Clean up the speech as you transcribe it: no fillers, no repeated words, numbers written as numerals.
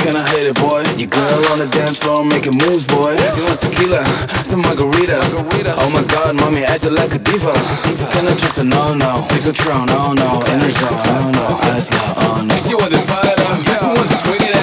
can I hate it, boy? Your girl on the dance floor making moves, boy. She wants tequila, some margaritas. Oh my God, mommy acting like a diva. Can I trust her? No, no. Take control, no, no. In her zone, no, no. Let's go, oh no. She wants to fight up, she wants to twig it